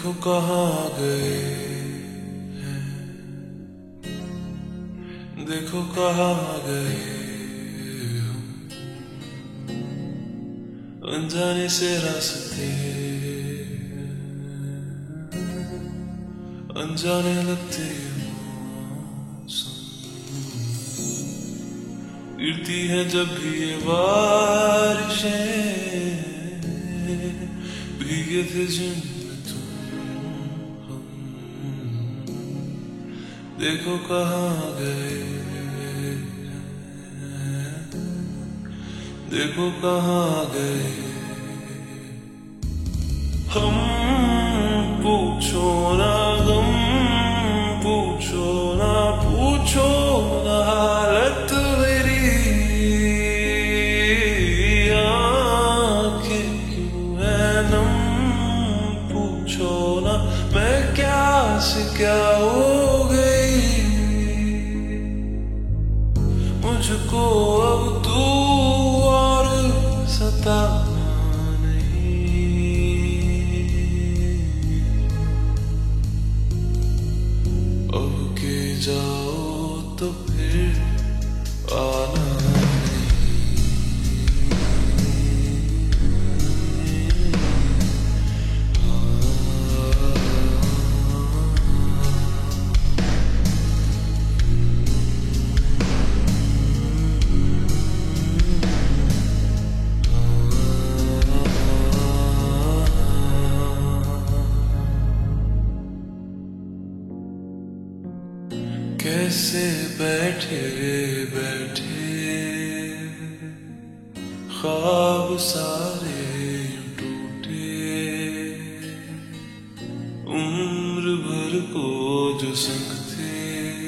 देखो कहाँ गए हैं, देखो कहाँ गए हम, अनजाने से रास्ते अनजाने लगते मौसम, गिरती है जब भी ये बारिशें, भीगे थे जिनमें तुम हम, देखो कहाँ गए हैं, देखो कहाँ गए हम। पूछो ना गम, पूछो ना, पूछो ना हालत मेरी, आंखें क्यों है नम, पूछो ना मैं क्या से क्या हो गई, मुझको अब तू और सता जाओ तो फिर आना कैसे बैठे बैठे ख्वाब सारे टूटे, उम्र भर को जो संग थे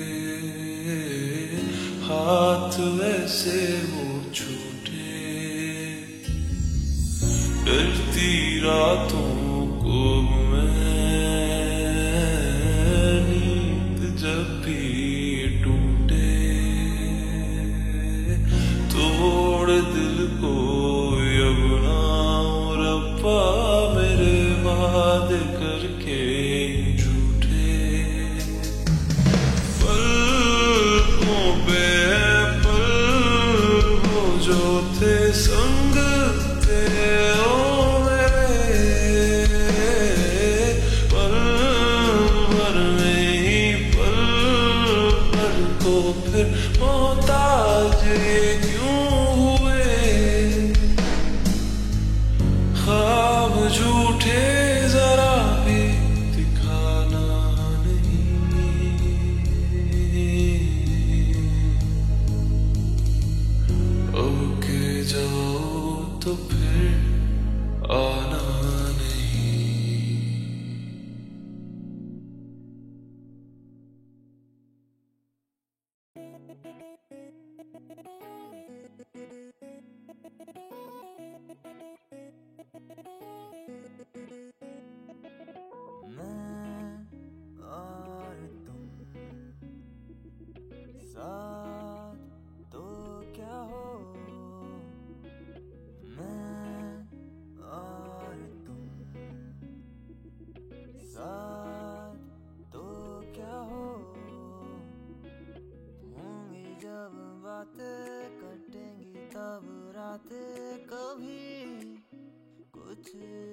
हाथ वैसे वो छूटे, डरती रातों को मैं नींद जब भी तोड़ दिल को अब ना रब्बा मेरे वादे करके झूठे, पलकों पे पल वो जो थे संग तेरे ओ मेरे, पल भर में ही पल भर को फिर मोहताज ख्वाब झूठे जरा भी दिखाना नहीं, अब के जाओ तो फिर आना साथ तो क्या हो, मैं और तुम साथ तो क्या हो, होंगी जब बातें कटेंगी तब रातें, कभी कुछ